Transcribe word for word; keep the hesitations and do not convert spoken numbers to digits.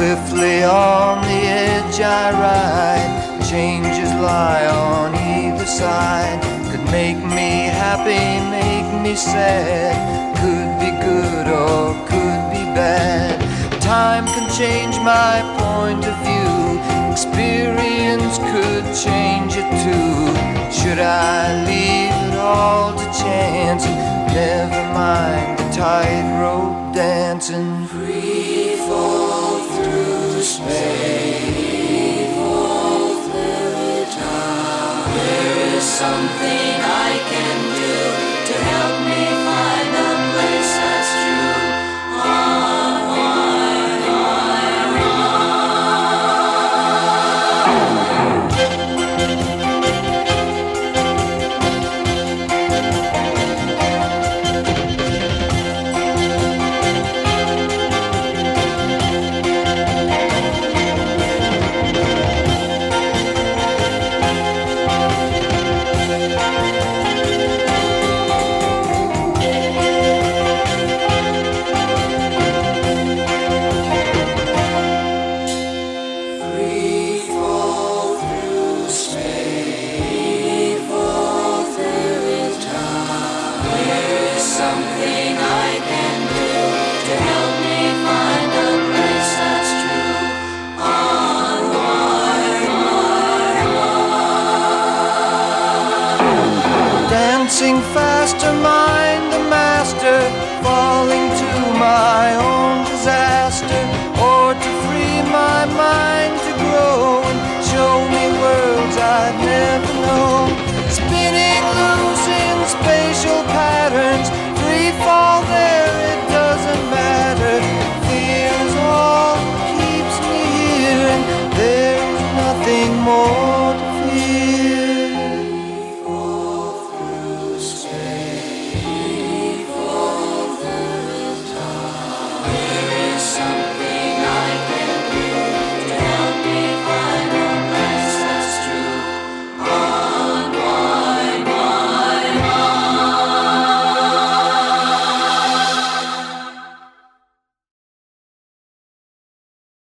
Swiftly on the edge I ride. Changes lie on either side. Could make me happy, make me sad. Could be good or could be bad. Time can change my point of view. Experience could change it too. Should I leave it all to chance? Never mind the tightrope dancing. Free fall through space. Free fall through time. There is something I can do to help me find a place that's true. Dancing faster, mind the master, falling to my own disaster.